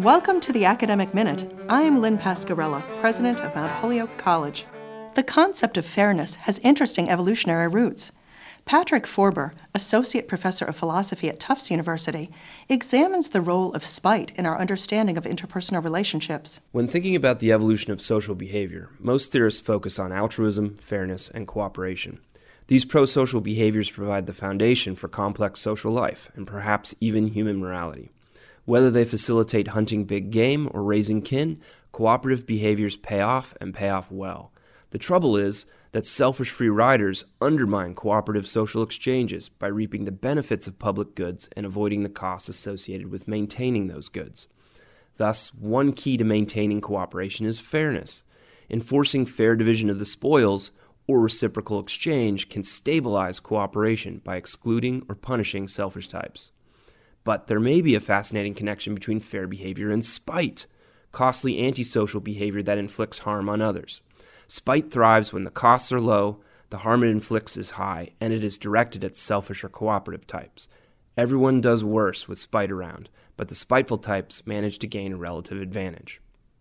Welcome to the Academic Minute. I'm Lynn Pasquarella, president of Mount Holyoke College. The concept of fairness has interesting evolutionary roots. Patrick Forber, associate professor of philosophy at Tufts University, examines the role of spite in our understanding of interpersonal relationships. When thinking about the evolution of social behavior, most theorists focus on altruism, fairness, and cooperation. These pro-social behaviors provide the foundation for complex social life, and perhaps even human morality. Whether they facilitate hunting big game or raising kin, cooperative behaviors pay off and pay off well. The trouble is that selfish free riders undermine cooperative social exchanges by reaping the benefits of public goods and avoiding the costs associated with maintaining those goods. Thus, one key to maintaining cooperation is fairness. Enforcing fair division of the spoils or reciprocal exchange can stabilize cooperation by excluding or punishing selfish types. But there may be a fascinating connection between fair behavior and spite, costly antisocial behavior that inflicts harm on others. Spite thrives when the costs are low, the harm it inflicts is high, and it is directed at selfish or cooperative types. Everyone does worse with spite around, but the spiteful types manage to gain a relative advantage.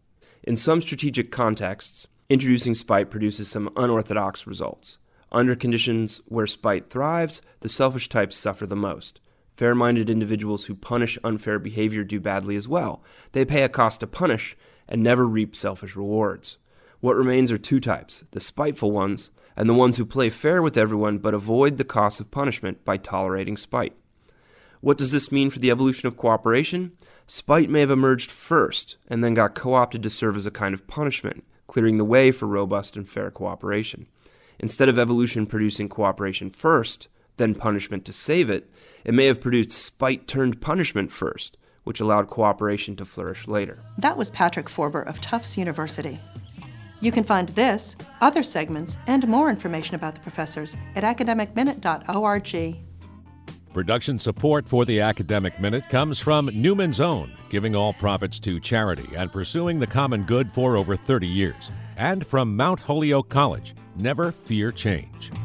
In some strategic contexts, introducing spite produces some unorthodox results. Under conditions where spite thrives, the selfish types suffer the most. Fair-minded individuals who punish unfair behavior do badly as well. They pay a cost to punish and never reap selfish rewards. What remains are two types, the spiteful ones and the ones who play fair with everyone but avoid the cost of punishment by tolerating spite. What does this mean for the evolution of cooperation? Spite may have emerged first and then got co-opted to serve as a kind of punishment, clearing the way for robust and fair cooperation. Instead of evolution producing cooperation first, then punishment to save it, it may have produced spite turned punishment first, which allowed cooperation to flourish later. That was Patrick Forber of Tufts University. You can find this, other segments, and more information about the professors at academicminute.org. Production support for the Academic Minute comes from Newman's Own, giving all profits to charity and pursuing the common good for over 30 years. And from Mount Holyoke College, never fear change.